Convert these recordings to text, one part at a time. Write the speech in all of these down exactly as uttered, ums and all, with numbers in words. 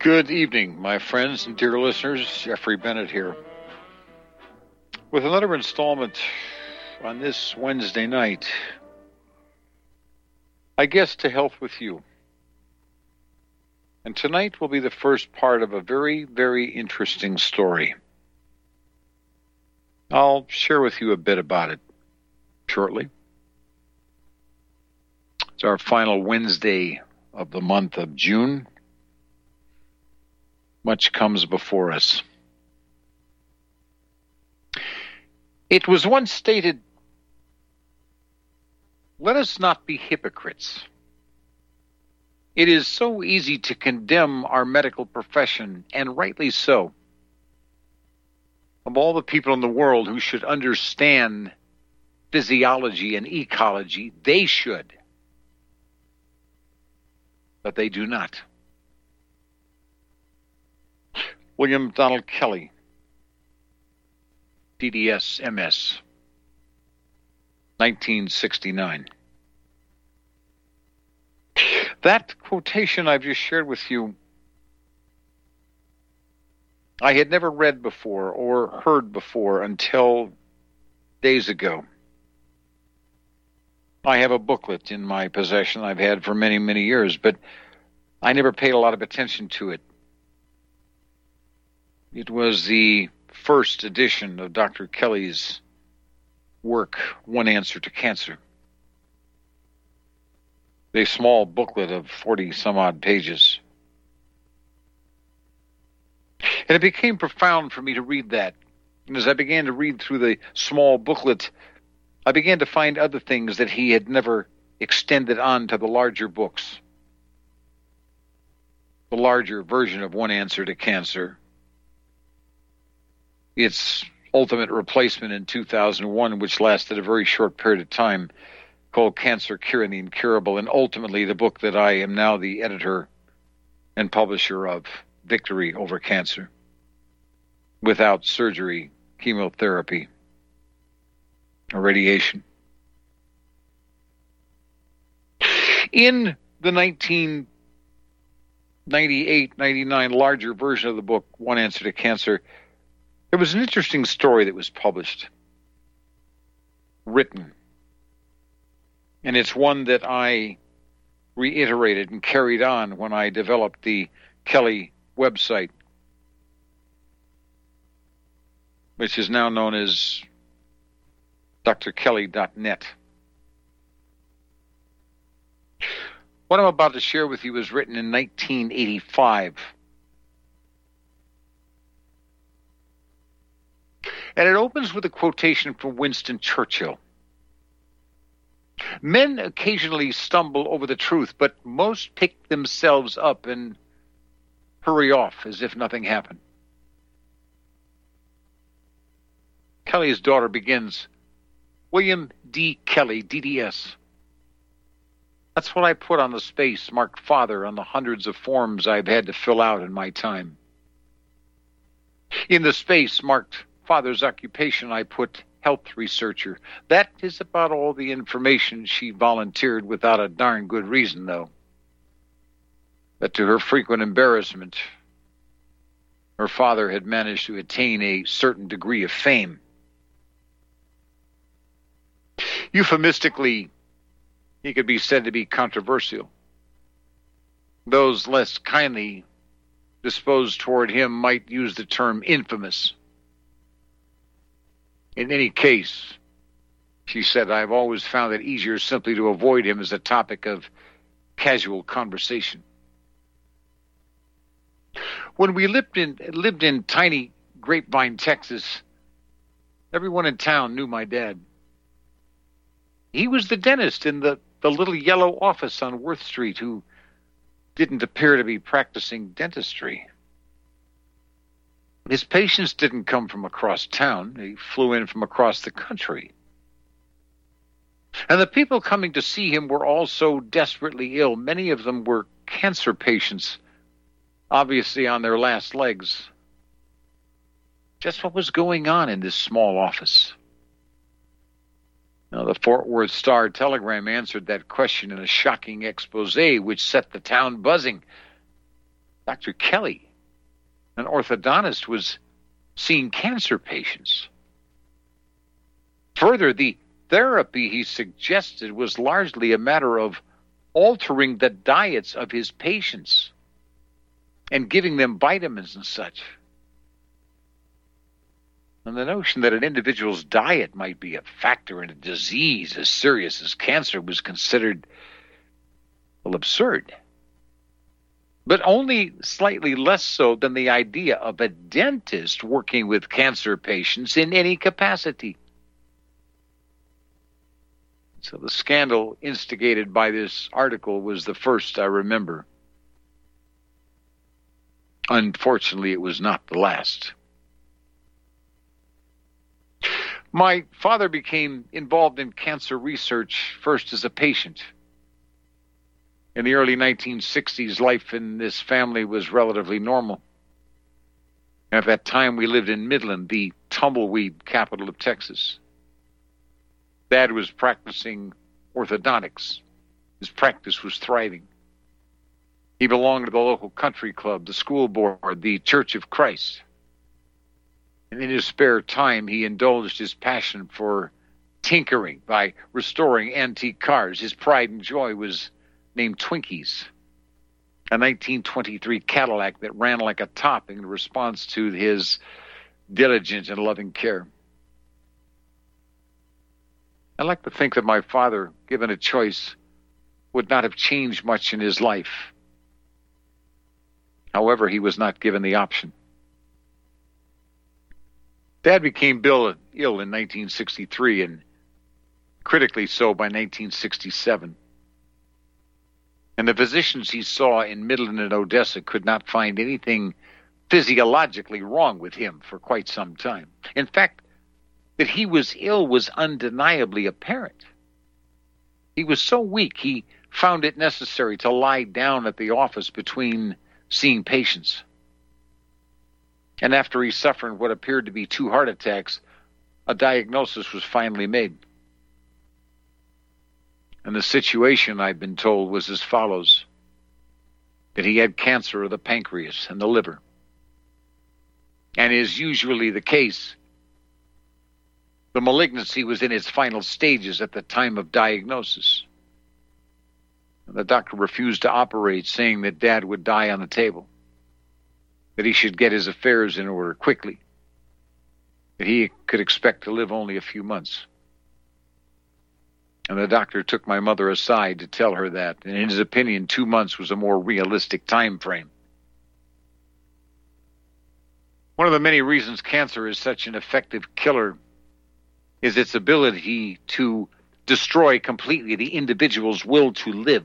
Good evening, my friends and dear listeners. Jeffrey Bennett here with another installment on this Wednesday night. I guess to health with you. And tonight will be the first part of a very, very interesting story. I'll share with you a bit about it shortly. It's our final Wednesday of the month of June. Much comes before us. It was once stated, let us not be hypocrites. It is so easy to condemn our medical profession, and rightly so. Of all the people in the world who should understand physiology and ecology, they should. But they do not. William Donald Kelly, D D S M S, nineteen sixty-nine. That quotation I've just shared with you, I had never read before or heard before until days ago. I have a booklet in my possession I've had for many, many years, but I never paid a lot of attention to it. It was the first edition of Doctor Kelly's work, One Answer to Cancer. A small booklet of forty-some-odd pages. And it became profound for me to read that. And as I began to read through the small booklet, I began to find other things that he had never extended on to the larger books. The larger version of One Answer to Cancer. Its ultimate replacement in two thousand one, which lasted a very short period of time, called Cancer, Cure, and the Incurable, and ultimately the book that I am now the editor and publisher of, Victory Over Cancer, Without Surgery, Chemotherapy, or Radiation. In the nineteen ninety-eight ninety-nine larger version of the book, One Answer to Cancer, there was an interesting story that was published, written, and it's one that I reiterated and carried on when I developed the Kelly website, which is now known as D R kelly dot net. What I'm about to share with you was written in nineteen eighty-five. And it opens with a quotation from Winston Churchill. Men occasionally stumble over the truth, but most pick themselves up and hurry off as if nothing happened. Kelly's daughter begins, William D. Kelly, D D S. That's what I put on the space marked father on the hundreds of forms I've had to fill out in my time. In the space marked father's occupation, I put health researcher. That is about all the information she volunteered without a darn good reason, though. But to her frequent embarrassment, her father had managed to attain a certain degree of fame. Euphemistically, he could be said to be controversial. Those less kindly disposed toward him might use the term infamous. In any case, she said, I've always found it easier simply to avoid him as a topic of casual conversation. When we lived in lived in tiny Grapevine, Texas, everyone in town knew my dad. He was the dentist in the, the little yellow office on Worth Street who didn't appear to be practicing dentistry. His patients didn't come from across town. They flew in from across the country. And the people coming to see him were all so desperately ill. Many of them were cancer patients, obviously on their last legs. Just what was going on in this small office? Now, the Fort Worth Star-Telegram answered that question in a shocking expose which set the town buzzing. Doctor Kelly, an orthodontist, was seeing cancer patients. Further, the therapy he suggested was largely a matter of altering the diets of his patients and giving them vitamins and such. And the notion that an individual's diet might be a factor in a disease as serious as cancer was considered, well, absurd. But only slightly less so than the idea of a dentist working with cancer patients in any capacity. So the scandal instigated by this article was the first I remember. Unfortunately, it was not the last. My father became involved in cancer research first as a patient. In the early nineteen sixties, life in this family was relatively normal. At that time, we lived in Midland, the tumbleweed capital of Texas. Dad was practicing orthodontics. His practice was thriving. He belonged to the local country club, the school board, the Church of Christ. And in his spare time, he indulged his passion for tinkering by restoring antique cars. His pride and joy was named Twinkies, a nineteen twenty-three Cadillac that ran like a top in response to his diligent and loving care. I like to think that my father, given a choice, would not have changed much in his life. However, he was not given the option. Dad became ill in nineteen sixty-three and critically so by nineteen sixty-seven. And the physicians he saw in Midland and Odessa could not find anything physiologically wrong with him for quite some time. In fact, that he was ill was undeniably apparent. He was so weak, he found it necessary to lie down at the office between seeing patients. And after he suffered what appeared to be two heart attacks, a diagnosis was finally made. And the situation, I've been told, was as follows: that he had cancer of the pancreas and the liver. And is usually the case, the malignancy was in its final stages at the time of diagnosis. And the doctor refused to operate, saying that Dad would die on the table, that he should get his affairs in order quickly, that he could expect to live only a few months. And the doctor took my mother aside to tell her that, and in his opinion, two months was a more realistic time frame. One of the many reasons cancer is such an effective killer is its ability to destroy completely the individual's will to live.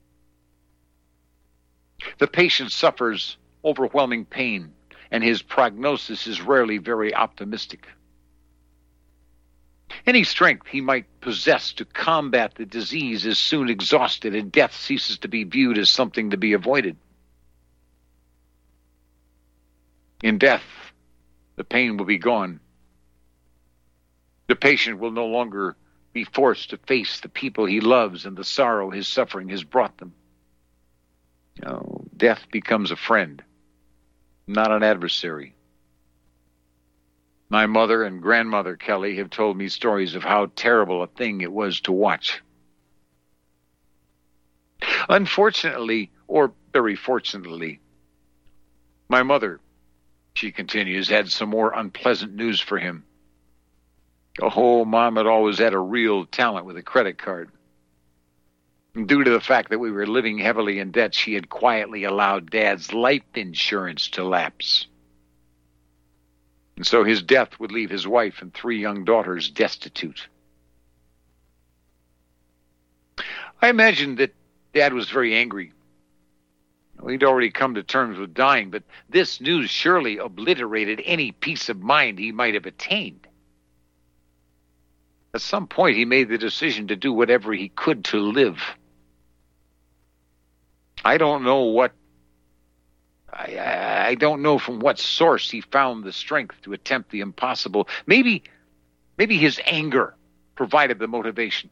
The patient suffers overwhelming pain, and his prognosis is rarely very optimistic. Any strength he might possess to combat the disease is soon exhausted, and death ceases to be viewed as something to be avoided. In death, the pain will be gone. The patient will no longer be forced to face the people he loves and the sorrow his suffering has brought them. You know, death becomes a friend, not an adversary. My mother and grandmother Kelly have told me stories of how terrible a thing it was to watch. Unfortunately, or very fortunately, my mother, she continues, had some more unpleasant news for him. Oh, Mom had always had a real talent with a credit card. And due to the fact that we were living heavily in debt, she had quietly allowed Dad's life insurance to lapse. And so his death would leave his wife and three young daughters destitute. I imagine that Dad was very angry. He'd already come to terms with dying, but this news surely obliterated any peace of mind he might have attained. At some point, he made the decision to do whatever he could to live. I don't know what, I, I don't know from what source he found the strength to attempt the impossible. Maybe, maybe his anger provided the motivation.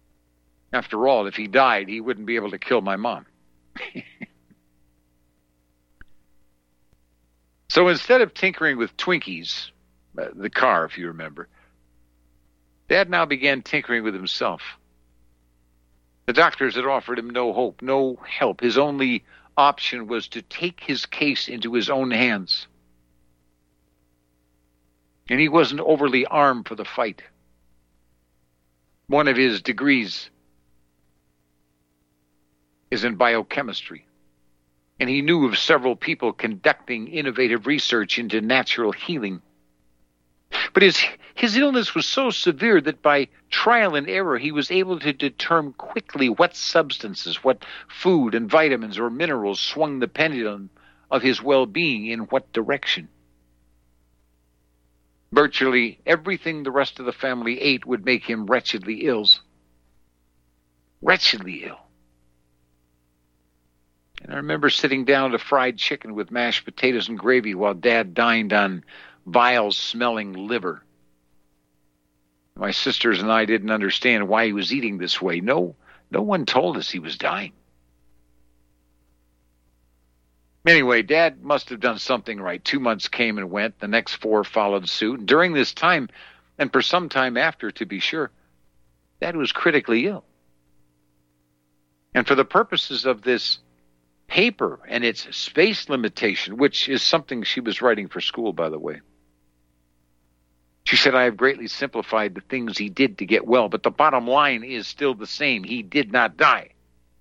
After all, if he died, he wouldn't be able to kill my mom. So instead of tinkering with Twinkies, uh, the car, if you remember, Dad now began tinkering with himself. The doctors had offered him no hope, no help. His only option was to take his case into his own hands. And he wasn't overly armed for the fight. One of his degrees is in biochemistry, and he knew of several people conducting innovative research into natural healing. But his, his illness was so severe that by trial and error, he was able to determine quickly what substances, what food and vitamins or minerals swung the pendulum of his well-being in what direction. Virtually everything the rest of the family ate would make him wretchedly ill. Wretchedly ill. And I remember sitting down to fried chicken with mashed potatoes and gravy while Dad dined on vile-smelling liver. My sisters and I didn't understand why he was eating this way. No, no one told us he was dying. Anyway, Dad must have done something right. Two months came and went. The next four followed suit. During this time, and for some time after, to be sure, Dad was critically ill. And for the purposes of this paper and its space limitation, which is something she was writing for school, by the way, she said, I have greatly simplified the things he did to get well, but the bottom line is still the same. He did not die.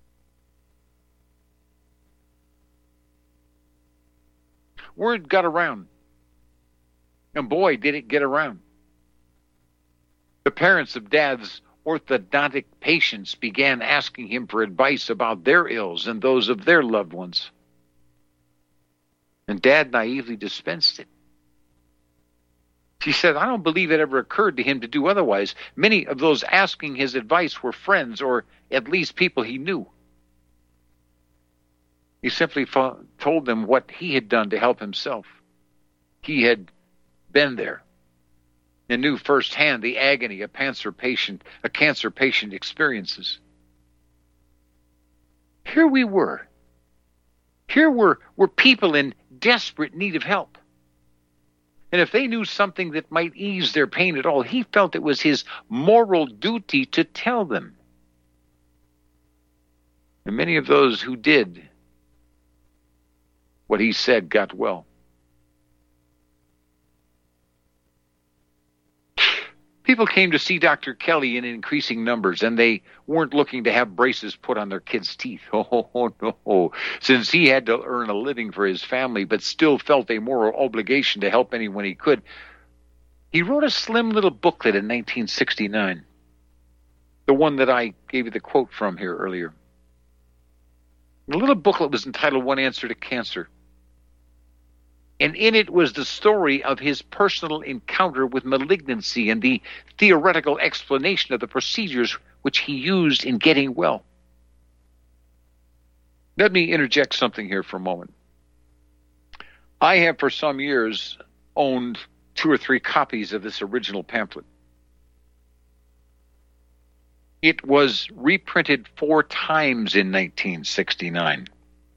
Word got around. And boy, did it get around. The parents of Dad's orthodontic patients began asking him for advice about their ills and those of their loved ones. And Dad naively dispensed it. She said, I don't believe it ever occurred to him to do otherwise. Many of those asking his advice were friends, or at least people he knew. He simply fo- told them what he had done to help himself. He had been there and knew firsthand the agony a cancer patient, a cancer patient experiences. Here we were. Here were, were people in desperate need of help. And if they knew something that might ease their pain at all, he felt it was his moral duty to tell them. And many of those who did what he said got well. People came to see Doctor Kelly in increasing numbers, and they weren't looking to have braces put on their kids' teeth. Oh, no. Since he had to earn a living for his family, but still felt a moral obligation to help anyone he could, he wrote a slim little booklet in nineteen sixty-nine, the one that I gave you the quote from here earlier. The little booklet was entitled One Answer to Cancer. And in it was the story of his personal encounter with malignancy and the theoretical explanation of the procedures which he used in getting well. Let me interject something here for a moment. I have for some years owned two or three copies of this original pamphlet. It was reprinted four times in nineteen sixty-nine.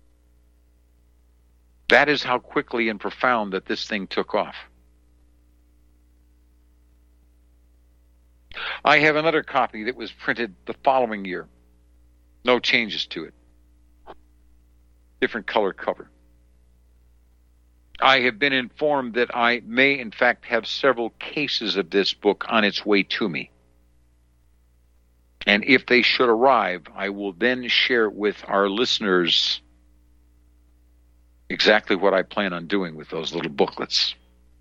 That is how quickly and profound that this thing took off. I have another copy that was printed the following year. No changes to it. Different color cover. I have been informed that I may, in fact, have several cases of this book on its way to me. And if they should arrive, I will then share with our listeners exactly what I plan on doing with those little booklets.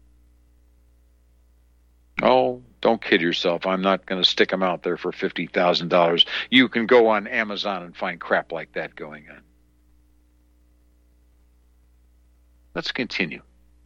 Oh, don't kid yourself. I'm not going to stick them out there for fifty thousand dollars. You can go on Amazon and find crap like that going on. Let's continue.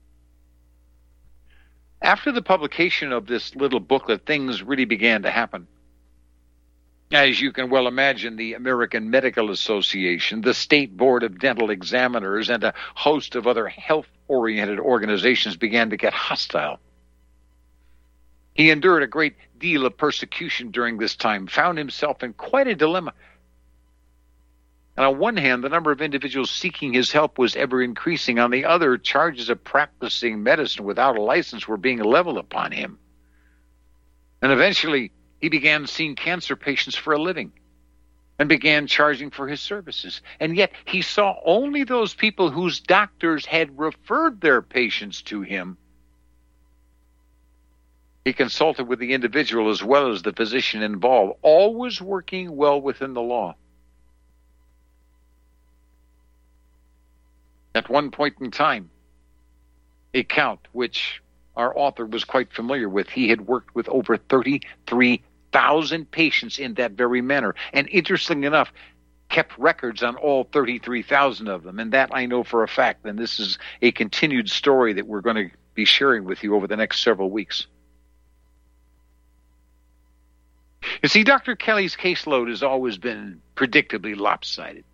After the publication of this little booklet, things really began to happen. As you can well imagine, the American Medical Association, the State Board of Dental Examiners, and a host of other health-oriented organizations began to get hostile. He endured a great deal of persecution during this time, found himself in quite a dilemma. And on one hand, the number of individuals seeking his help was ever increasing. On the other, charges of practicing medicine without a license were being leveled upon him. And eventually, he began seeing cancer patients for a living and began charging for his services. And yet, he saw only those people whose doctors had referred their patients to him. He consulted with the individual as well as the physician involved, always working well within the law. At one point in time, a count which our author was quite familiar with, he had worked with over thirty-three thousand patients in that very manner. And interestingly enough, kept records on all thirty-three thousand of them. And that I know for a fact. And this is a continued story that we're going to be sharing with you over the next several weeks. You see, Doctor Kelly's caseload has always been predictably lopsided.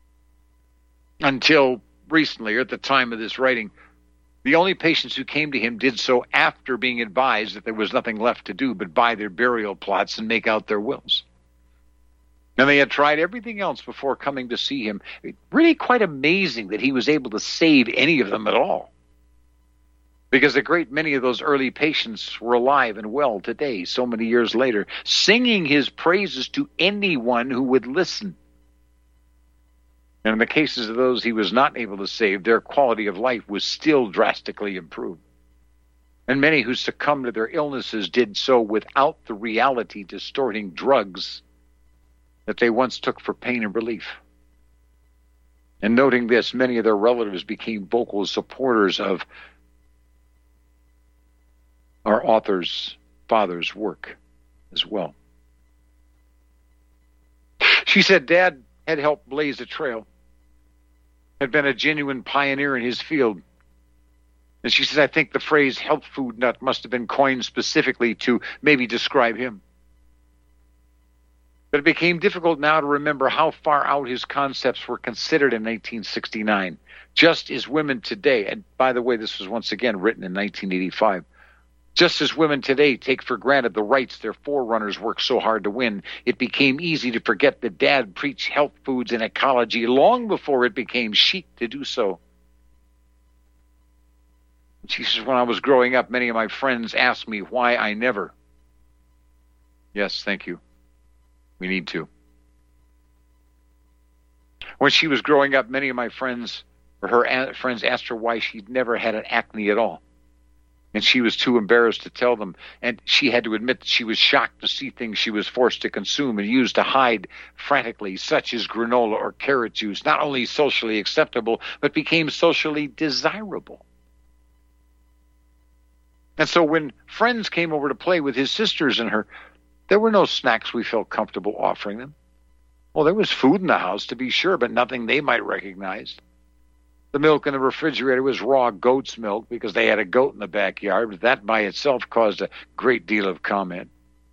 Until recently, or at the time of this writing, the only patients who came to him did so after being advised that there was nothing left to do but buy their burial plots and make out their wills. And they had tried everything else before coming to see him. Really quite amazing that he was able to save any of them at all. Because a great many of those early patients were alive and well today, so many years later, singing his praises to anyone who would listen. And in the cases of those he was not able to save, their quality of life was still drastically improved. And many who succumbed to their illnesses did so without the reality-distorting drugs that they once took for pain and relief. And noting this, many of their relatives became vocal supporters of our author's father's work as well. She said Dad had helped blaze a trail, had been a genuine pioneer in his field. And she says, I think the phrase health food nut must have been coined specifically to maybe describe him. But it became difficult now to remember how far out his concepts were considered in nineteen sixty-nine, just as women today, and by the way, this was once again written in nineteen eighty-five, just as women today take for granted the rights their forerunners worked so hard to win, it became easy to forget that Dad preached health foods and ecology long before it became chic to do so. She says, when I was growing up, many of my friends asked me why I never. Yes, thank you. We need to. When she was growing up, many of my friends, or her friends, asked her why she'd never had an acne at all. And she was too embarrassed to tell them. And she had to admit that she was shocked to see things she was forced to consume and use to hide frantically, such as granola or carrot juice, not only socially acceptable, but became socially desirable. And so when friends came over to play with his sisters and her, there were no snacks we felt comfortable offering them. Well, there was food in the house, to be sure, but nothing they might recognize. The milk in the refrigerator was raw goat's milk because they had a goat in the backyard, but that by itself caused a great deal of comment.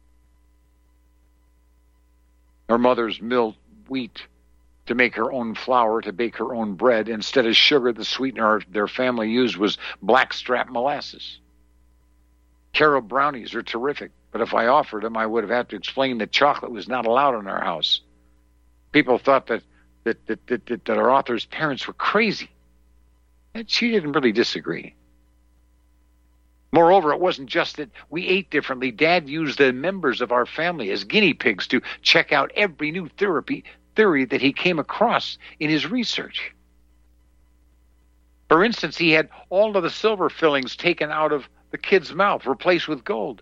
Her mother's milled wheat to make her own flour, to bake her own bread. Instead of sugar, the sweetener their family used was blackstrap molasses. Carol brownies are terrific, but if I offered them, I would have had to explain that chocolate was not allowed in our house. People thought that that that, that, that, that our author's parents were crazy. And she didn't really disagree. Moreover, it wasn't just that we ate differently. Dad used the members of our family as guinea pigs to check out every new therapy theory that he came across in his research. For instance, he had all of the silver fillings taken out of the kid's mouth, replaced with gold.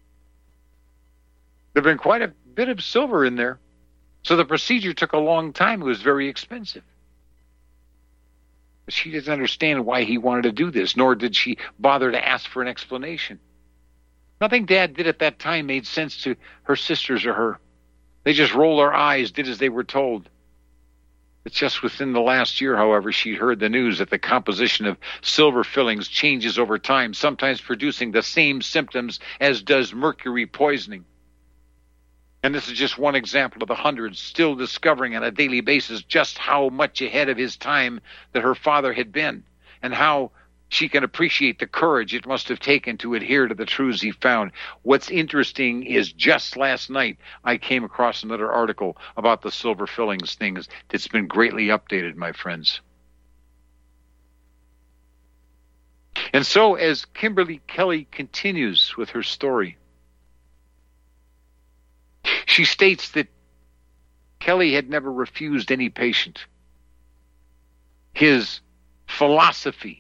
There had been quite a bit of silver in there, so the procedure took a long time. It was very expensive. But she didn't understand why he wanted to do this, nor did she bother to ask for an explanation. Nothing Dad did at that time made sense to her sisters or her. They just rolled their eyes, did as they were told. It's just within the last year, however, she heard the news that the composition of silver fillings changes over time, sometimes producing the same symptoms as does mercury poisoning. And this is just one example of the hundreds still discovering on a daily basis just how much ahead of his time that her father had been, and how she can appreciate the courage it must have taken to adhere to the truths he found. What's interesting is just last night I came across another article about the silver fillings things that's been greatly updated, my friends. And so as Kimberly Kelly continues with her story, she states that Kelly had never refused any patient. His philosophy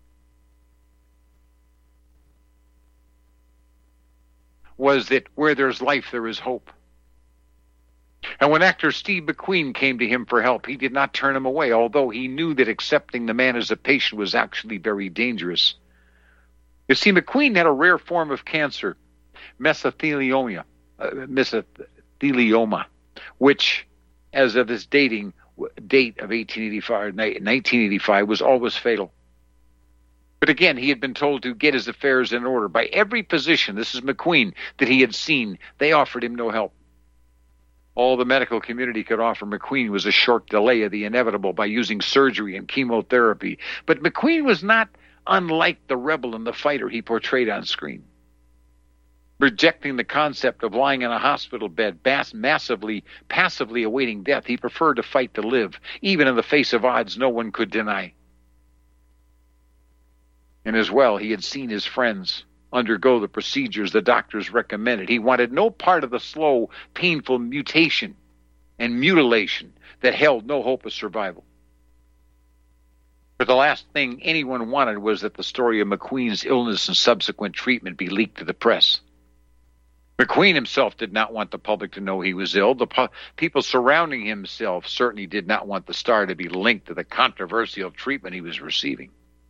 was that where there's life, there is hope. And when actor Steve McQueen came to him for help, he did not turn him away, although he knew that accepting the man as a patient was actually very dangerous. You see, McQueen had a rare form of cancer, mesothelioma, uh, mesothelioma, which, as of this dating date of eighteen eighty-five, nineteen eighty-five, was always fatal. But again, he had been told to get his affairs in order. By every physician, this is McQueen, that he had seen, they offered him no help. All the medical community could offer McQueen was a short delay of the inevitable by using surgery and chemotherapy. But McQueen was not unlike the rebel and the fighter he portrayed on screen. Rejecting the concept of lying in a hospital bed, mass- massively, passively awaiting death, he preferred to fight to live, even in the face of odds no one could deny. And as well, he had seen his friends undergo the procedures the doctors recommended. He wanted no part of the slow, painful mutation and mutilation that held no hope of survival. But the last thing anyone wanted was that the story of McQueen's illness and subsequent treatment be leaked to the press. McQueen himself did not want the public to know he was ill. The pu- people surrounding himself certainly did not want the star to be linked to the controversial treatment he was receiving.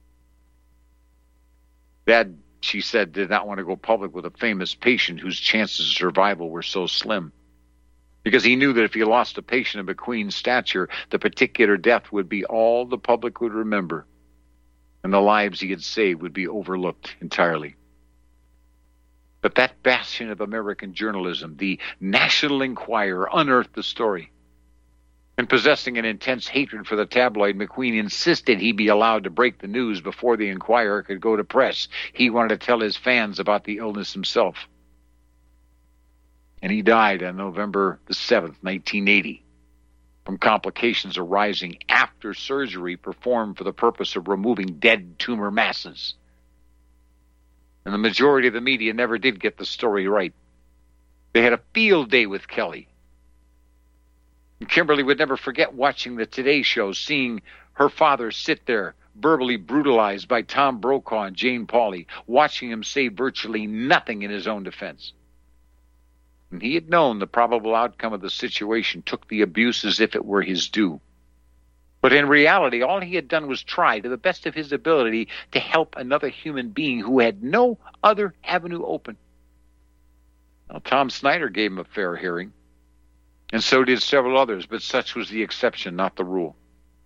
Dad, she said, did not want to go public with a famous patient whose chances of survival were so slim, because he knew that if he lost a patient of McQueen's stature, the particular death would be all the public would remember, and the lives he had saved would be overlooked entirely. But that bastion of American journalism, the National Enquirer, unearthed the story. And possessing an intense hatred for the tabloid, McQueen insisted he be allowed to break the news before the Enquirer could go to press. He wanted to tell his fans about the illness himself. And he died on November the seventh, nineteen eighty, from complications arising after surgery performed for the purpose of removing dead tumor masses. And the majority of the media never did get the story right. They had a field day with Kelly. And Kimberly would never forget watching the Today Show, seeing her father sit there, verbally brutalized by Tom Brokaw and Jane Pauley, watching him say virtually nothing in his own defense. And he had known the probable outcome of the situation, took the abuse as if it were his due. But in reality, all he had done was try, to the best of his ability, to help another human being who had no other avenue open. Now, Tom Snyder gave him a fair hearing, and so did several others, but such was the exception, not the rule.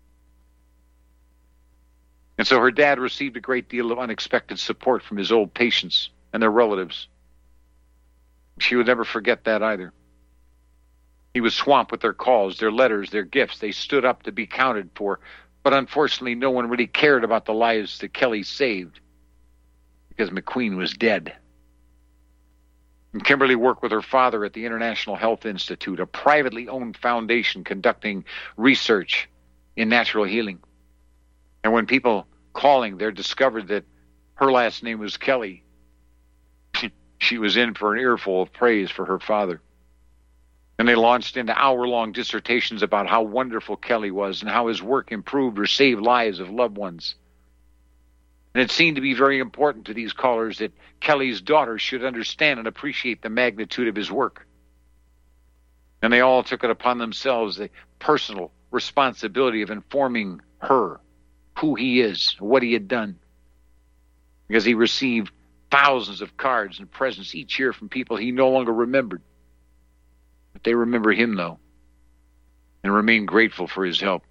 And so her dad received a great deal of unexpected support from his old patients and their relatives. She would never forget that either. He was swamped with their calls, their letters, their gifts. They stood up to be counted for, but unfortunately no one really cared about the lives that Kelly saved, because McQueen was dead. And Kimberly worked with her father at the International Health Institute, a privately owned foundation conducting research in natural healing. And when people calling there discovered that her last name was Kelly, she was in for an earful of praise for her father. And they launched into hour-long dissertations about how wonderful Kelly was and how his work improved or saved lives of loved ones. And it seemed to be very important to these callers that Kelly's daughter should understand and appreciate the magnitude of his work. And they all took it upon themselves the personal responsibility of informing her who he is, what he had done. Because he received thousands of cards and presents each year from people he no longer remembered. But they remember him, though, and remain grateful for his help.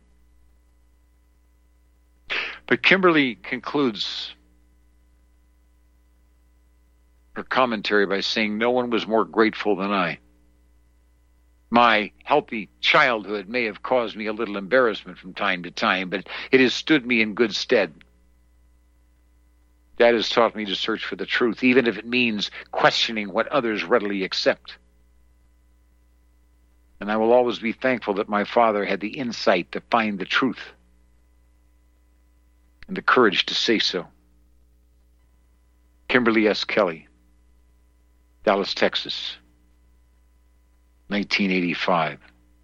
But Kimberly concludes her commentary by saying, "No one was more grateful than I. My healthy childhood may have caused me a little embarrassment from time to time, but it has stood me in good stead. That has taught me to search for the truth, even if it means questioning what others readily accept. And I will always be thankful that my father had the insight to find the truth and the courage to say so. Kimberly S. Kelly, Dallas, Texas, nineteen eighty-five.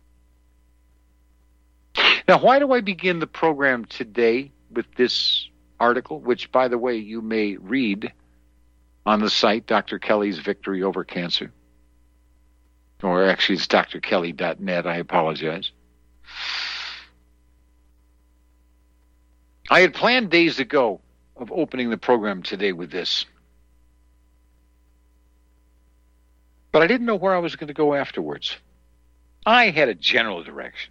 Now, why do I begin the program today with this article, which, by the way, you may read on the site, Doctor Kelly's Victory Over Cancer? Or actually, it's D R kelly dot net. I apologize. I had planned days ago of opening the program today with this. But I didn't know where I was going to go afterwards. I had a general direction.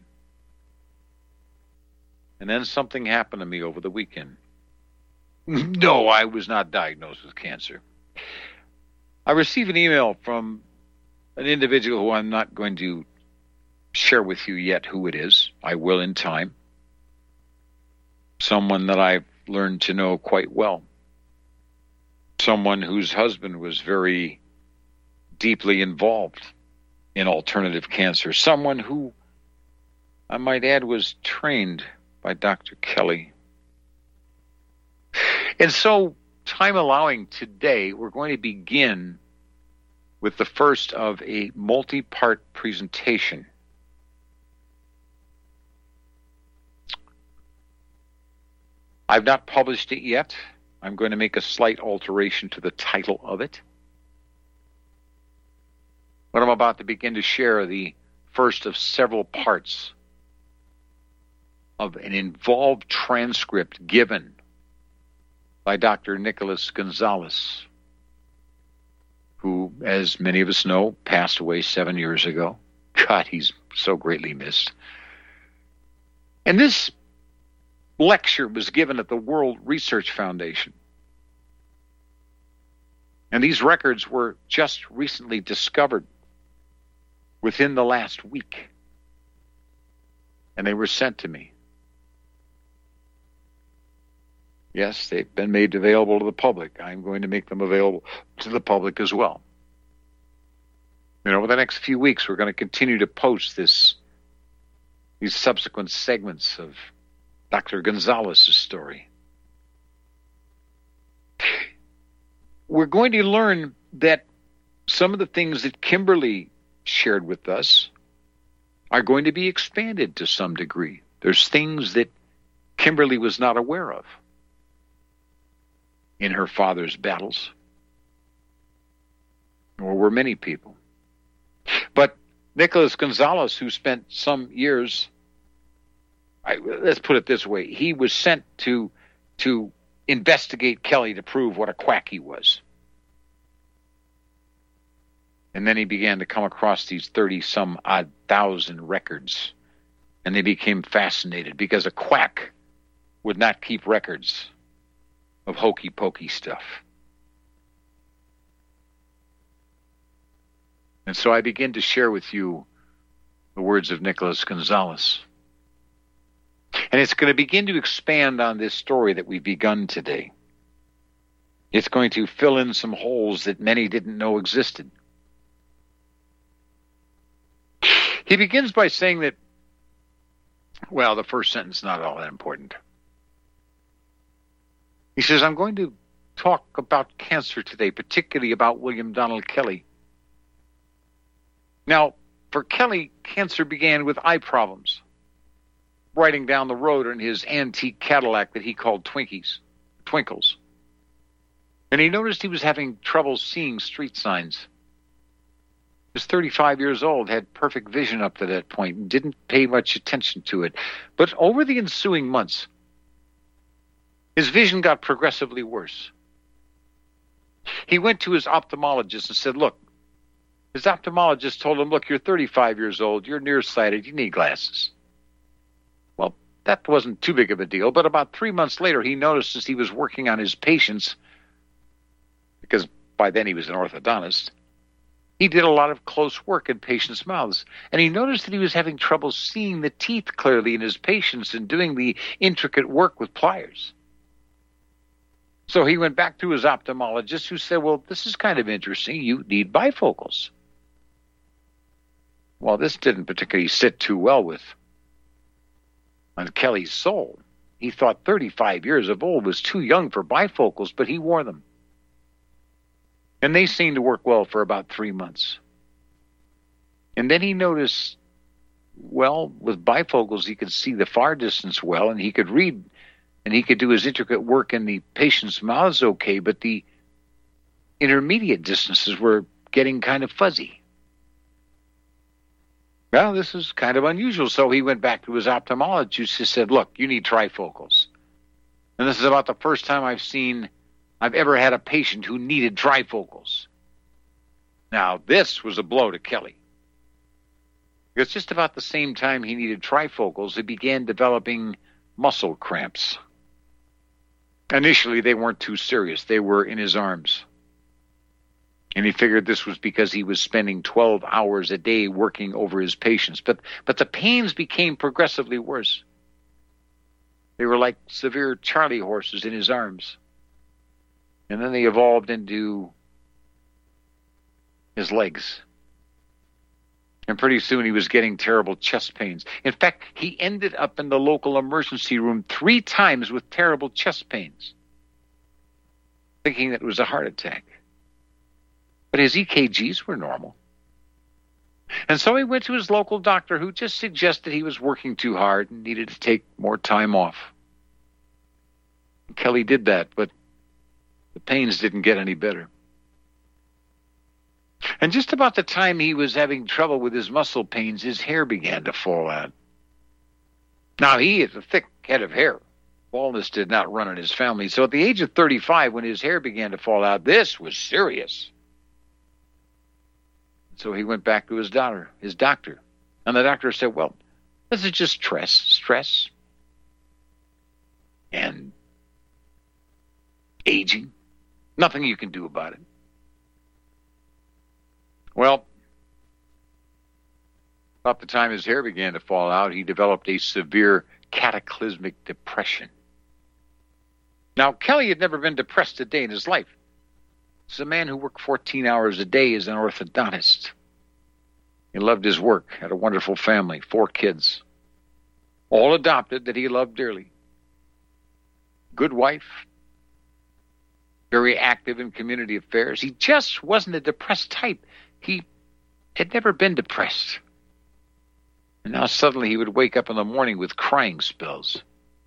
And then something happened to me over the weekend. No, I was not diagnosed with cancer. I received an email from an individual who I'm not going to share with you yet who it is. I will in time. Someone that I've learned to know quite well. Someone whose husband was very deeply involved in alternative cancer. Someone who, I might add, was trained by Doctor Kelly. And so, time allowing, today we're going to begin with the first of a multi-part presentation. I've not published it yet. I'm going to make a slight alteration to the title of it. But I'm about to begin to share the first of several parts of an involved transcript given by Doctor Nicholas Gonzalez, who, as many of us know, passed away seven years ago. God, he's so greatly missed. And this lecture was given at the World Research Foundation. And these records were just recently discovered within the last week. And they were sent to me. Yes, they've been made available to the public. I'm going to make them available to the public as well. And over the next few weeks, we're going to continue to post this, these subsequent segments of Doctor Gonzalez's story. We're going to learn that some of the things that Kimberly shared with us are going to be expanded to some degree. There's things that Kimberly was not aware of in her father's battles, or were many people. But Nicholas Gonzalez, who spent some years, I, let's put it this way, he was sent to to investigate Kelly to prove what a quack he was. And then he began to come across these thirty-some odd thousand records, and they became fascinated because a quack would not keep records of hokey-pokey stuff. And so I begin to share with you the words of Nicholas Gonzalez. And it's going to begin to expand on this story that we've begun today. It's going to fill in some holes that many didn't know existed. He begins by saying that, well, the first sentence is not all that important. He says, I'm going to talk about cancer today, particularly about William Donald Kelly. Now, for Kelly, cancer began with eye problems, riding down the road in his antique Cadillac that he called Twinkies, Twinkles. And he noticed he was having trouble seeing street signs. He was thirty-five years old, had perfect vision up to that point, and didn't pay much attention to it. But over the ensuing months, his vision got progressively worse. He went to his ophthalmologist and said, look, his ophthalmologist told him, look, you're thirty-five years old, you're nearsighted, you need glasses. Well, that wasn't too big of a deal, but about three months later, he noticed as he was working on his patients, because by then he was an orthodontist, he did a lot of close work in patients' mouths, and he noticed that he was having trouble seeing the teeth clearly in his patients and doing the intricate work with pliers. So he went back to his ophthalmologist, who said, well, this is kind of interesting. You need bifocals. Well, this didn't particularly sit too well with on Kelly's soul. He thought thirty-five years of old was too young for bifocals, but he wore them. And they seemed to work well for about three months. And then he noticed, well, with bifocals, he could see the far distance well, and he could read, and he could do his intricate work in the patient's mouths okay, but the intermediate distances were getting kind of fuzzy. Well, this is kind of unusual, so he went back to his ophthalmologist who said, look, you need trifocals. And this is about the first time I've seen, I've ever had a patient who needed trifocals. Now, this was a blow to Kelly. Because just about the same time he needed trifocals, he began developing muscle cramps. Initially, they weren't too serious. They were in his arms. And he figured this was because he was spending twelve hours a day working over his patients. But, but the pains became progressively worse. They were like severe Charlie horses in his arms. And then they evolved into his legs. And pretty soon he was getting terrible chest pains. In fact, he ended up in the local emergency room three times with terrible chest pains, thinking that it was a heart attack. But his E K Gs were normal. And so he went to his local doctor, who just suggested he was working too hard and needed to take more time off. Kelly did that, but the pains didn't get any better. And just about the time he was having trouble with his muscle pains, his hair began to fall out. Now, he had a thick head of hair. Baldness did not run in his family. So at the age of thirty-five, when his hair began to fall out, this was serious. So he went back to his daughter, his doctor. And the doctor said, well, this is just stress, stress, and aging. Nothing you can do about it. Well, about the time his hair began to fall out, he developed a severe cataclysmic depression. Now, Kelly had never been depressed a day in his life. He's a man who worked fourteen hours a day as an orthodontist. He loved his work, had a wonderful family, four kids, all adopted that he loved dearly. Good wife, very active in community affairs. He just wasn't a depressed type. He had never been depressed. And now suddenly he would wake up in the morning with crying spells.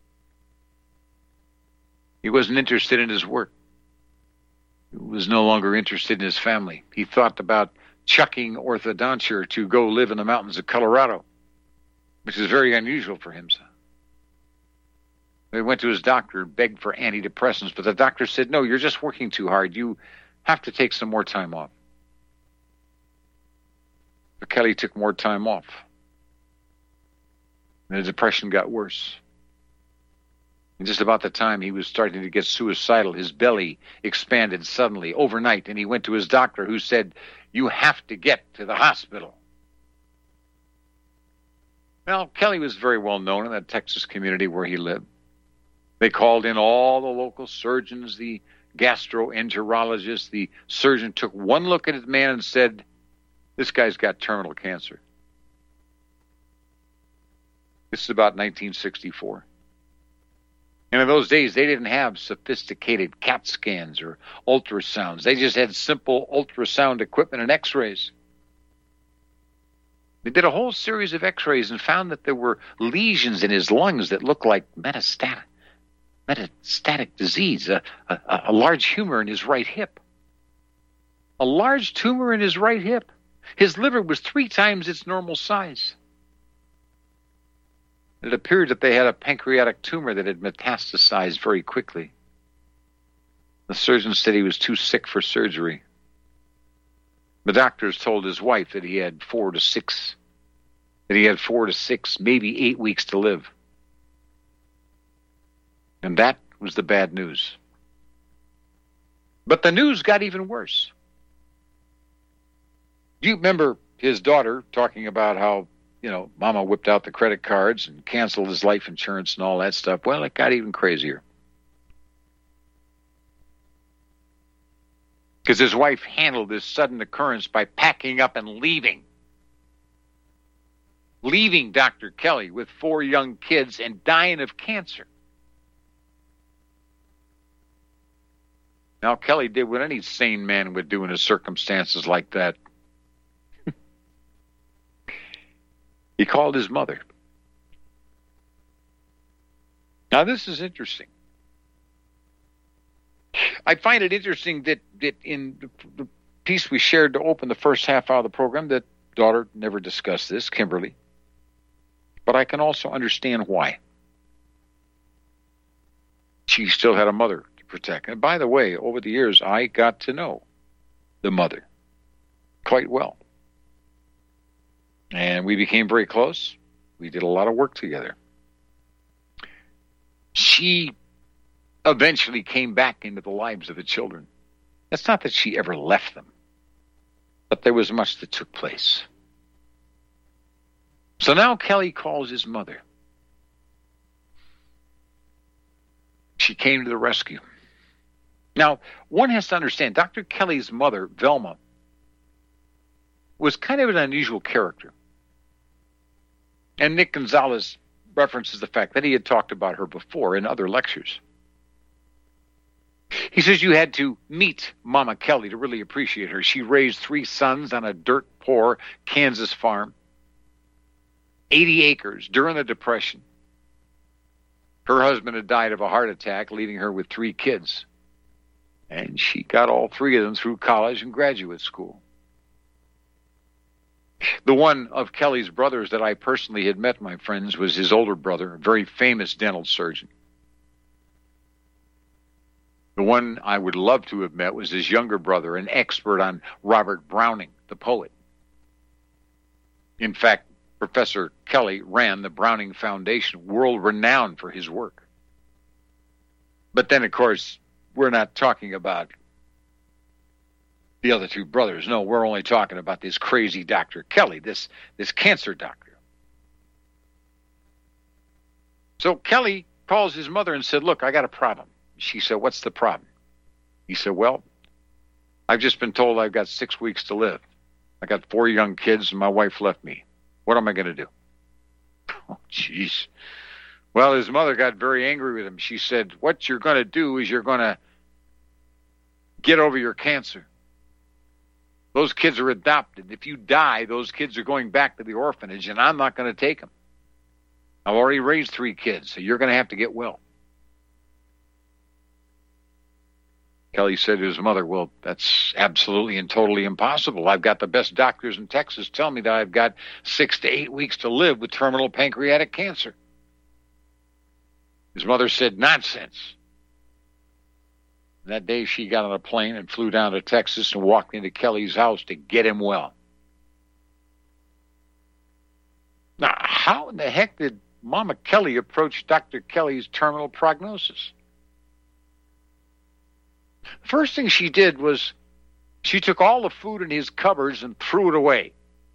He wasn't interested in his work. He was no longer interested in his family. He thought about chucking orthodonture to go live in the mountains of Colorado, which is very unusual for him. He went to his doctor and begged for antidepressants, but the doctor said, no, you're just working too hard. You have to take some more time off. But Kelly took more time off. And the depression got worse. And just about the time he was starting to get suicidal, his belly expanded suddenly overnight, and he went to his doctor, who said, you have to get to the hospital. Well, Kelly was very well known in that Texas community where he lived. They called in all the local surgeons, the gastroenterologist. The surgeon took one look at the man and said, this guy's got terminal cancer. This is about nineteen sixty-four. And in those days, they didn't have sophisticated CAT scans or ultrasounds. They just had simple ultrasound equipment and x-rays. They did a whole series of x-rays and found that there were lesions in his lungs that looked like metastatic, metastatic disease, a, a, a large tumor in his right hip. A large tumor in his right hip. His liver was three times its normal size. It appeared that they had a pancreatic tumor that had metastasized very quickly. The surgeon said he was too sick for surgery. The doctors told his wife that he had four to six, that he had four to six, maybe eight weeks to live. And that was the bad news. But the news got even worse. Do you remember his daughter talking about how, you know, Mama whipped out the credit cards and canceled his life insurance and all that stuff? Well, it got even crazier. because his wife handled this sudden occurrence by packing up and leaving. Leaving Doctor Kelly with four young kids and dying of cancer. Now, Kelly did what any sane man would do in a circumstances like that. He called his mother. Now, this is interesting. I find it interesting that, that in the, the piece we shared to open the first half hour of the program, that daughter never discussed this, Kimberly. But I can also understand why. She still had a mother to protect. And by the way, over the years, I got to know the mother quite well. And we became very close. We did a lot of work together. She eventually came back into the lives of the children. That's not that she ever left them, but there was much that took place. So now Kelly calls his mother. She came to the rescue. Now, one has to understand, Doctor Kelly's mother, Velma, was kind of an unusual character. And Nick Gonzalez references the fact that he had talked about her before in other lectures. He says you had to meet Mama Kelly to really appreciate her. She raised three sons on a dirt-poor Kansas farm, eighty acres during the Depression. Her husband had died of a heart attack, leaving her with three kids. And she got all three of them through college and graduate school. The one of Kelly's brothers that I personally had met, my friends, was his older brother, a very famous dental surgeon. The one I would love to have met was his younger brother, an expert on Robert Browning, the poet. In fact, Professor Kelly ran the Browning Foundation, world-renowned for his work. But then, of course, we're not talking about the other two brothers. No, we're only talking about this crazy Doctor Kelly, this, this cancer doctor. So Kelly calls his mother and said, look, I got a problem. She said, what's the problem? He said, well, I've just been told I've got six weeks to live. I got four young kids and my wife left me. What am I going to do? Oh, jeez. Well, his mother got very angry with him. She said, what you're going to do is you're going to get over your cancer. Those kids are adopted. If you die, those kids are going back to the orphanage, and I'm not going to take them. I've already raised three kids, so you're going to have to get well. Kelly said to his mother, well, that's absolutely and totally impossible. I've got the best doctors in Texas tell me that I've got six to eight weeks to live with terminal pancreatic cancer. His mother said, nonsense. And that day she got on a plane and flew down to Texas and walked into Kelly's house to get him well. Now, how in the heck did Mama Kelly approach Doctor Kelly's terminal prognosis? First thing she did was she took all the food in his cupboards and threw it away.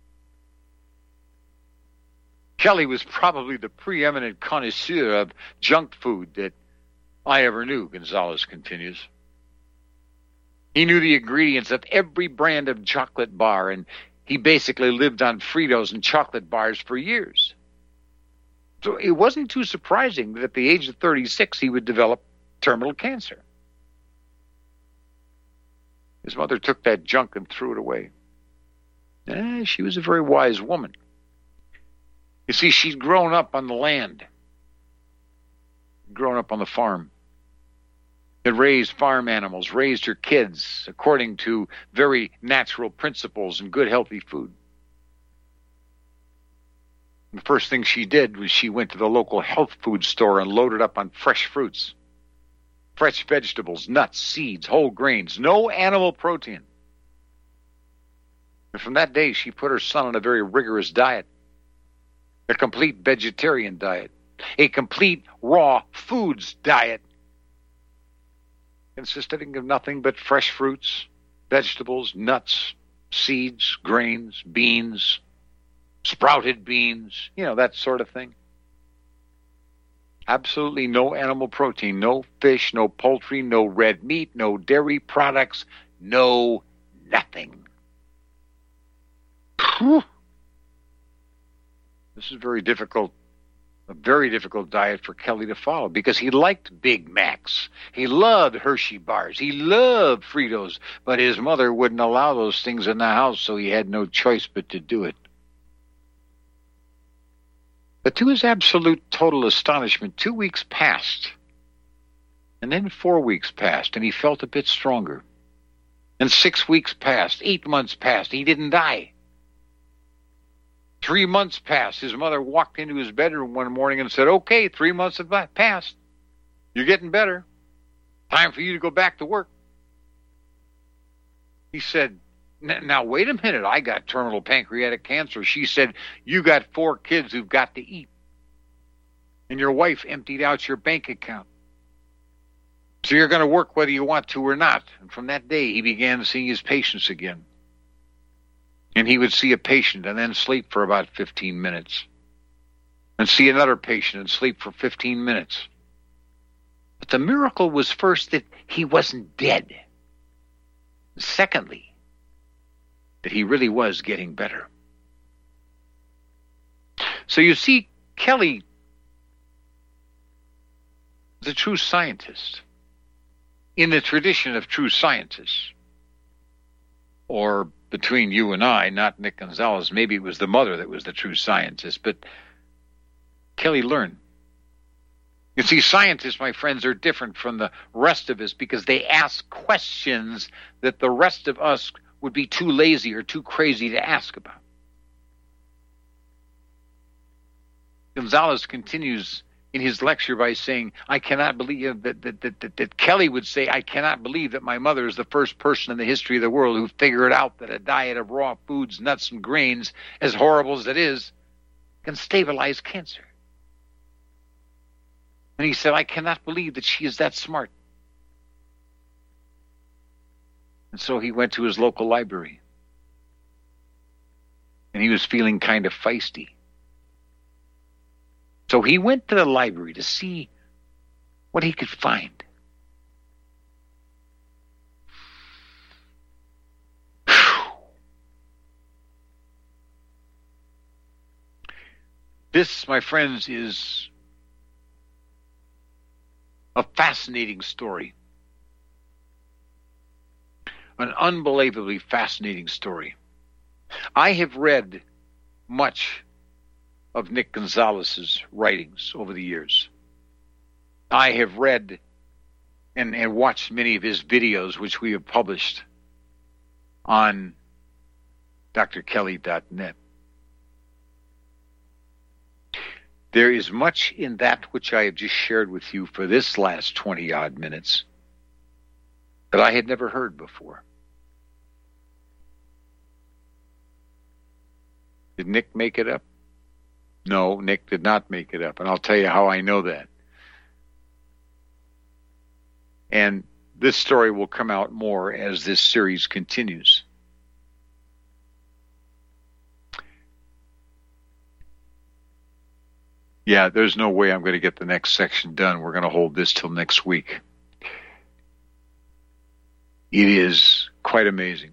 Kelly was probably the preeminent connoisseur of junk food that I ever knew, Gonzalez continues. He knew the ingredients of every brand of chocolate bar, and he basically lived on Fritos and chocolate bars for years. So it wasn't too surprising that at the age of thirty-six he would develop terminal cancer. His mother took that junk and threw it away. Eh, she was a very wise woman. You see, she'd grown up on the land, grown up on the farm, had raised farm animals, raised her kids according to very natural principles and good, healthy food. And the first thing she did was she went to the local health food store and loaded up on fresh fruits, fresh vegetables, nuts, seeds, whole grains, no animal protein. And from that day, she put her son on a very rigorous diet, a complete vegetarian diet, a complete raw foods diet, consisting of nothing but fresh fruits, vegetables, nuts, seeds, grains, beans, sprouted beans, you know, that sort of thing. Absolutely no animal protein, no fish, no poultry, no red meat, no dairy products, know nothing. Whew. This is very difficult, a very difficult diet for Kelly to follow because he liked Big Macs. He loved Hershey bars. He loved Fritos, but his mother wouldn't allow those things in the house, so he had no choice but to do it. But to his absolute total astonishment, two weeks passed, and then four weeks passed, and he felt a bit stronger. And six weeks passed, eight months passed, he didn't die. Three months passed. His mother walked into his bedroom one morning and said, okay, three months have passed. You're getting better. Time for you to go back to work. He said, now, wait a minute. I got terminal pancreatic cancer. She said, you got four kids who've got to eat. And your wife emptied out your bank account. So you're going to work whether you want to or not. And from that day, he began seeing his patients again. And he would see a patient and then sleep for about fifteen minutes. And see another patient and sleep for fifteen minutes. But the miracle was first that he wasn't dead. Secondly, that he really was getting better. So you see, Kelly is a true scientist in the tradition of true scientists. Or between you and I, not Nick Gonzalez, maybe it was the mother that was the true scientist, but Kelly learned. You see, scientists, my friends, are different from the rest of us because they ask questions that the rest of us would be too lazy or too crazy to ask about. Gonzalez continues in his lecture by saying, I cannot believe that, that, that, that, that Kelly would say, I cannot believe that my mother is the first person in the history of the world who figured out that a diet of raw foods, nuts, and grains, as horrible as it is, can stabilize cancer. And he said, I cannot believe that she is that smart. And so he went to his local library. And he was feeling kind of feisty. So he went to the library to see what he could find. Whew. This, my friends, is a fascinating story. An unbelievably fascinating story. I have read much of Nick Gonzalez's writings over the years. I have read and, and watched many of his videos, which we have published on D R Kelly dot net. There is much in that which I have just shared with you for this last twenty-odd minutes that I had never heard before. Did Nick make it up? No, Nick did not make it up, and I'll tell you how I know that. And this story will come out more as this series continues. Yeah, there's no way I'm going to get the next section done. We're going to hold this till next week. It is quite amazing.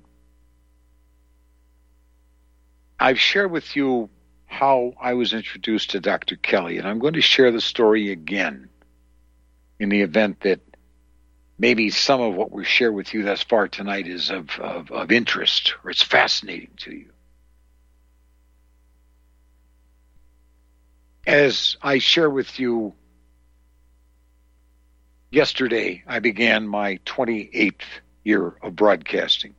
I've shared with you how I was introduced to Doctor Kelly, and I'm going to share the story again in the event that maybe some of what we share with you thus far tonight is of, of, of interest or it's fascinating to you. As I share with you, yesterday I began my twenty-eighth year of broadcasting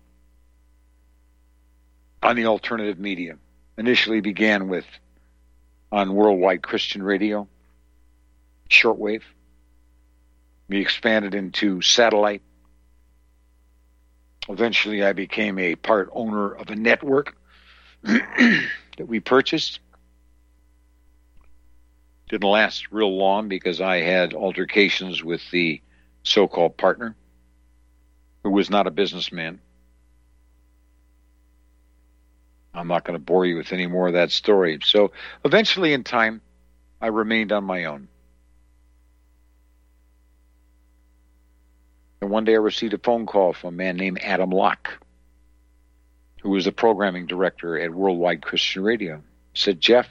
on the alternative media. Initially began with on Worldwide Christian Radio, shortwave. We expanded into satellite. Eventually I became a part owner of a network that we purchased. Didn't last real long because I had altercations with the so-called partner, who was not a businessman. I'm not going to bore you with any more of that story. So eventually in time, I remained on my own. And one day I received a phone call from a man named Adam Locke, who was the programming director at Worldwide Christian Radio. He said, Jeff,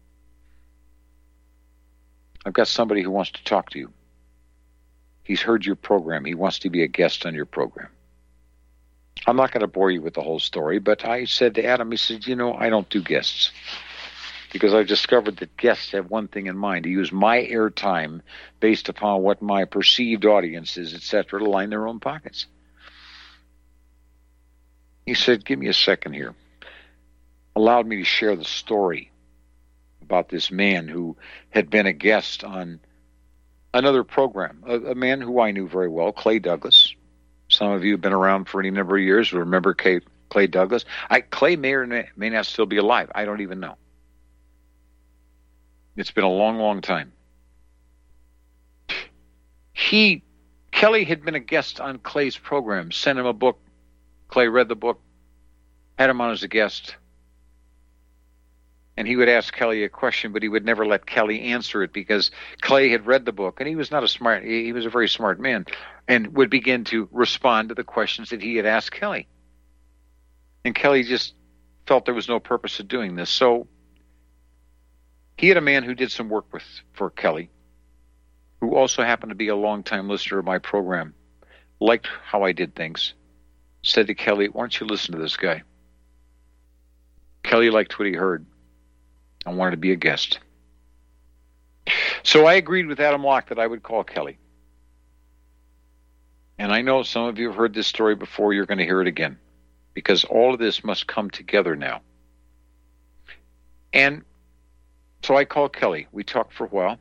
I've got somebody who wants to talk to you. He's heard your program. He wants to be a guest on your program. I'm not going to bore you with the whole story, but I said to Adam, he said, you know, I don't do guests. Because I've discovered that guests have one thing in mind, to use my airtime based upon what my perceived audience is, et cetera, to line their own pockets. He said, give me a second here. Allowed me to share the story about this man who had been a guest on another program, a, a man who I knew very well, Clay Douglas. Some of you have been around for any number of years who remember Clay, Clay Douglas. I, Clay may or may not still be alive. I don't even know. It's been a long, long time. He, Kelly had been a guest on Clay's program, sent him a book. Clay read the book, had him on as a guest. And he would ask Kelly a question, but he would never let Kelly answer it because Clay had read the book, and he was not a smart, he was a very smart man, and would begin to respond to the questions that he had asked Kelly. And Kelly just felt there was no purpose of doing this. So he had a man who did some work with for Kelly, who also happened to be a longtime listener of my program, liked how I did things, said to Kelly, why don't you listen to this guy? Kelly liked what he heard. I wanted to be a guest. So I agreed with Adam Locke that I would call Kelly. And I know some of you have heard this story before. You're going to hear it again, because all of this must come together now. And so I called Kelly. We talked for a while.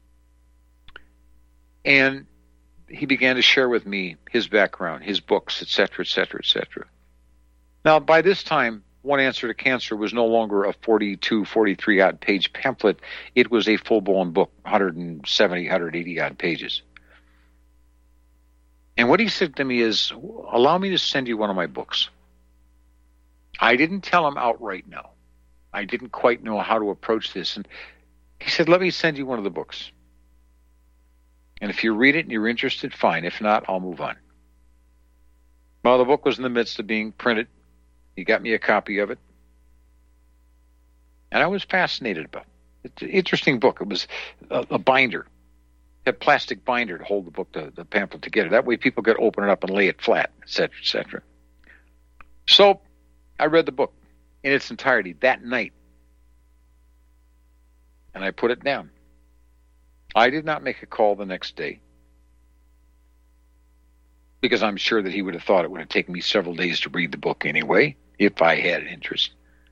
And he began to share with me his background, his books, et cetera, et cetera, et cetera. Now, by this time, One Answer to Cancer was no longer a forty-two, forty-three odd page pamphlet. It was a full-blown book, one hundred seventy, one hundred eighty odd pages. And what he said to me is, allow me to send you one of my books. I didn't tell him outright no. I didn't quite know how to approach this. And he said, let me send you one of the books. And if you read it and you're interested, fine. If not, I'll move on. Well, the book was in the midst of being printed. He got me a copy of it. And I was fascinated about it. It's an interesting book. It was a, a binder. It had a plastic binder to hold the book, the, the pamphlet together. That way people could open it up and lay it flat, et cetera, et cetera. So I read the book in its entirety that night. And I put it down. I did not make a call the next day, because I'm sure that he would have thought it would have taken me several days to read the book anyway, if I had interest.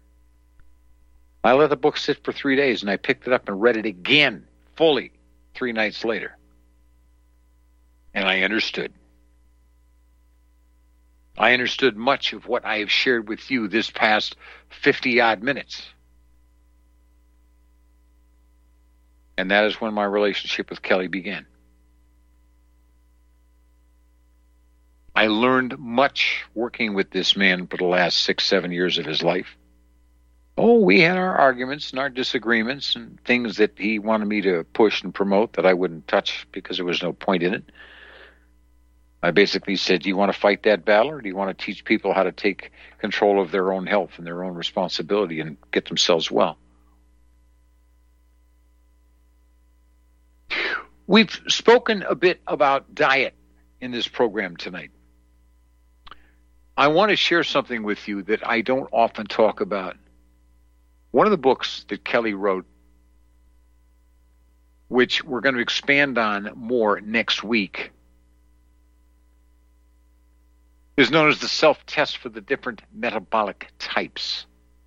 I let the book sit for three days, and I picked it up and read it again, fully, three nights later. And I understood. I understood much of what I have shared with you this past fifty-odd minutes. And that is when my relationship with Kelly began. I learned much working with this man for the last six, seven years of his life. Oh, we had our arguments and our disagreements and things that he wanted me to push and promote that I wouldn't touch because there was no point in it. I basically said, do you want to fight that battle, or do you want to teach people how to take control of their own health and their own responsibility and get themselves well? We've spoken a bit about diet in this program tonight. I want to share something with you that I don't often talk about. One of the books that Kelly wrote, which we're going to expand on more next week, is known as the self-test for the different metabolic types.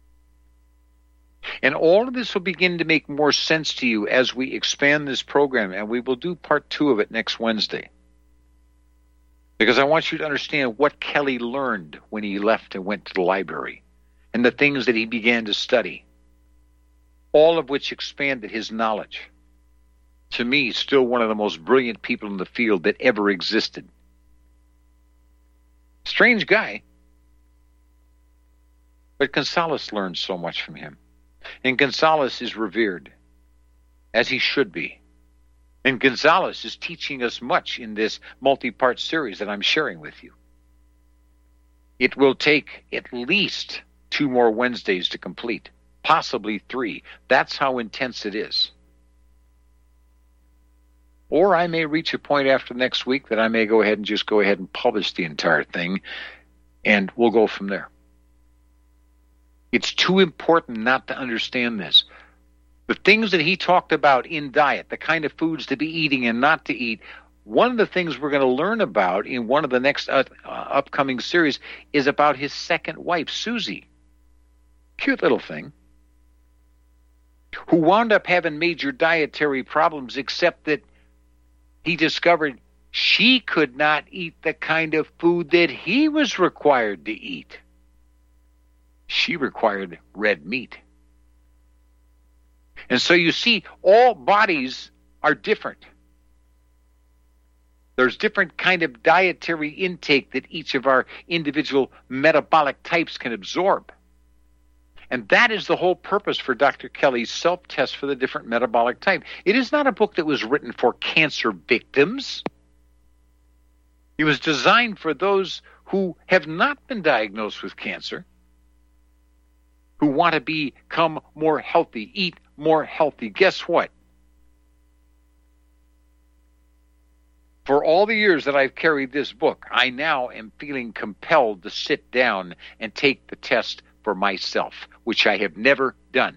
And all of this will begin to make more sense to you as we expand this program, and we will do part two of it next Wednesday. Because I want you to understand what Kelly learned when he left and went to the library, and the things that he began to study, all of which expanded his knowledge. To me, still one of the most brilliant people in the field that ever existed. Strange guy. But Gonzalez learned so much from him. And Gonzalez is revered, as he should be. And Gonzalez is teaching us much in this multi-part series that I'm sharing with you. It will take at least two more Wednesdays to complete, possibly three. That's how intense it is. Or I may reach a point after next week that I may go ahead and just go ahead and publish the entire thing, and we'll go from there. It's too important not to understand this. The things that he talked about in diet, the kind of foods to be eating and not to eat, one of the things we're going to learn about in one of the next uh, uh, upcoming series is about his second wife, Susie. Cute little thing. Who wound up having major dietary problems, except that he discovered she could not eat the kind of food that he was required to eat. She required red meat. And so you see, all bodies are different. There's different kind of dietary intake that each of our individual metabolic types can absorb. And that is the whole purpose for Doctor Kelly's self-test for the different metabolic type. It is not a book that was written for cancer victims. It was designed for those who have not been diagnosed with cancer, who want to become more healthy, eat more healthy. Guess what? For all the years that I've carried this book, I now am feeling compelled to sit down and take the test for myself, which I have never done.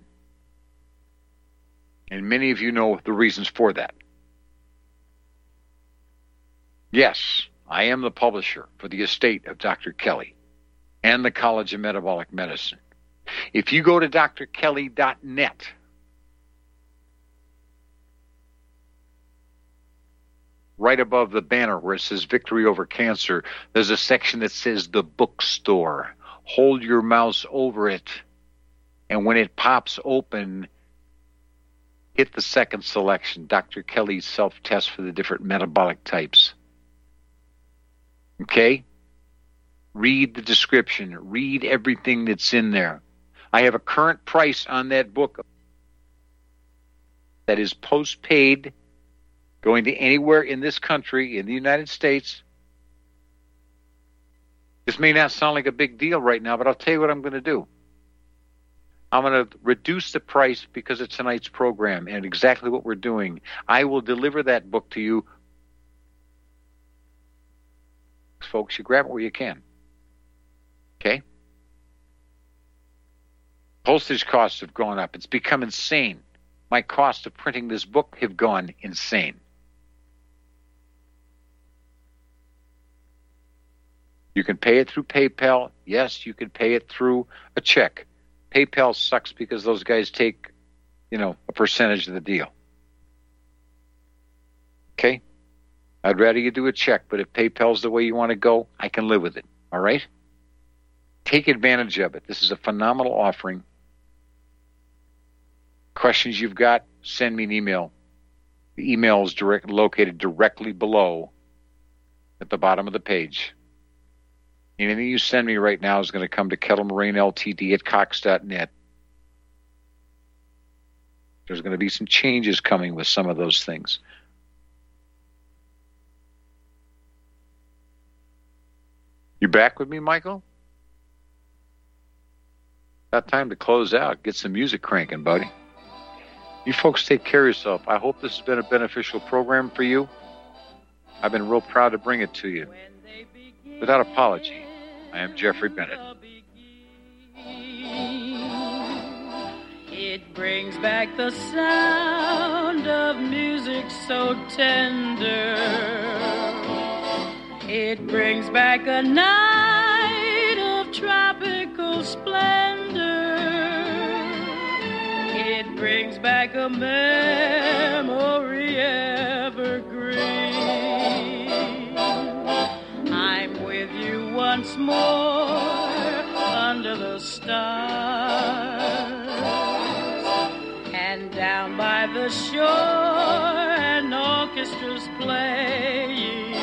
And many of you know the reasons for that. Yes, I am the publisher for the estate of Doctor Kelly and the College of Metabolic Medicine. If you go to D R kelly dot net, right above the banner where it says Victory Over Cancer, there's a section that says the bookstore. Hold your mouse over it, and when it pops open, hit the second selection, Doctor Kelly's self-test for the different metabolic types. Okay? Read the description. Read everything that's in there. I have a current price on that book that is post-paid, going to anywhere in this country, in the United States. This may not sound like a big deal right now, but I'll tell you what I'm going to do. I'm going to reduce the price because of tonight's program and exactly what we're doing. I will deliver that book to you. Folks, you grab it where you can. Okay? Postage costs have gone up. It's become insane. My cost of printing this book have gone insane. You can pay it through PayPal. Yes, you can pay it through a check. PayPal sucks because those guys take, you know, a percentage of the deal. Okay? I'd rather you do a check, but if PayPal's the way you want to go, I can live with it. All right? Take advantage of it. This is a phenomenal offering. Questions you've got, send me an email. The email is direct, located directly below at the bottom of the page. Anything you send me right now is going to come to Kettle Moraine Ltd at Cox dot net. There's going to be some changes coming with some of those things. You back with me, Michael? Got time to close out. Get some music cranking, buddy. You folks take care of yourself. I hope this has been a beneficial program for you. I've been real proud to bring it to you. Without apology, I am Jeffrey Bennett. It brings back the sound of music so tender. It brings back a night of tropical splendor. It brings back a memory evergreen. I'm with you once more under the stars, and down by the shore an orchestra's playing,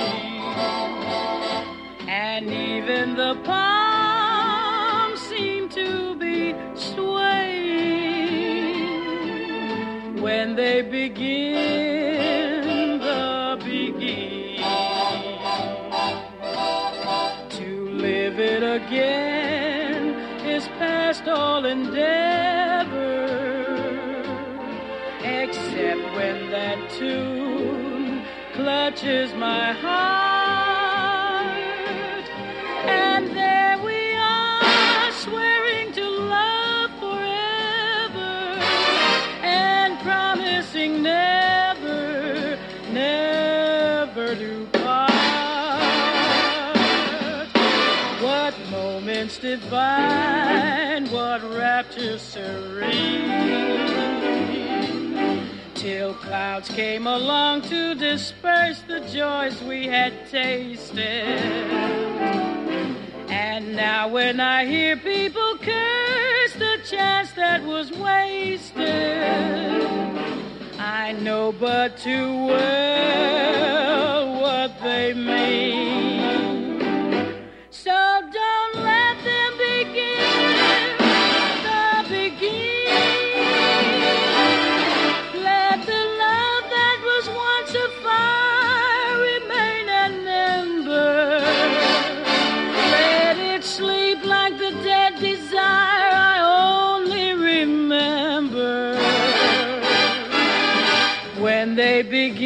and even the palms seem to be swaying when they begin when that tune clutches my heart, and there we are swearing to love forever and promising never, never to part. What moments divine, what rapture serene, till clouds came along to disperse the joys we had tasted. And now when I hear people curse the chance that was wasted, I know but too well what they mean. So don't let them begin the beginning. Let the love that was once a fire remain an ember. Let it sleep like the dead desire I only remember. When they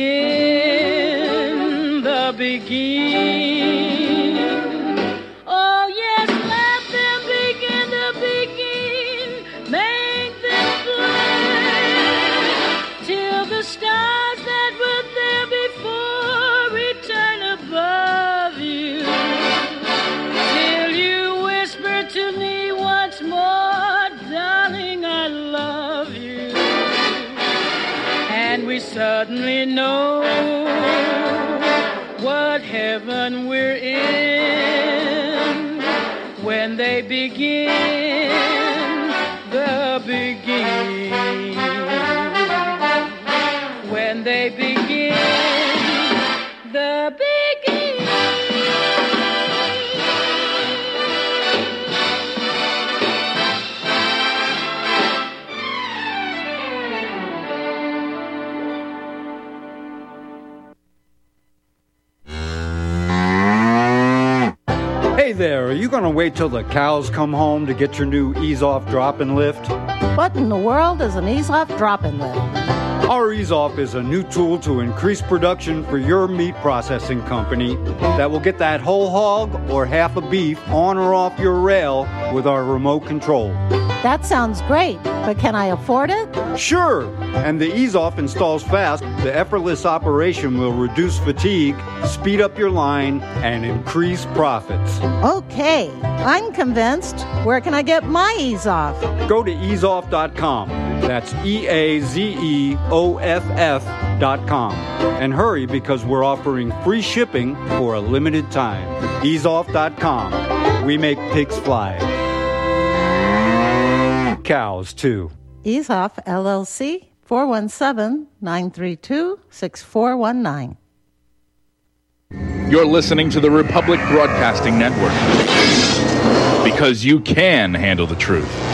begin the beginning. Oh yes, let them begin the begin. Make them play till the stars that were there before return above you. Till you whisper to me once more, darling, I love you. And we suddenly know what heaven we're in when they begin the beginning. When they begin the beginning. Hey there, are you going to wait till the cows come home to get your new Ease-Off Drop-and Lift? What in the world is an Ease-Off Drop-and Lift? Our Ease-Off is a new tool to increase production for your meat processing company that will get that whole hog or half a beef on or off your rail with our remote control. That sounds great, but can I afford it? Sure, and the Ease-Off installs fast. The effortless operation will reduce fatigue, speed up your line, and increase profits. Okay, I'm convinced. Where can I get my Ease-Off? Go to ease off dot com. That's E A Z E O F F dot com. And hurry, because we're offering free shipping for a limited time. ease off dot com. We make pigs fly. Cows, too. Ease-Off, L L C, four one seven, nine three two, six four one nine. You're listening to the Republic Broadcasting Network. Because you can handle the truth.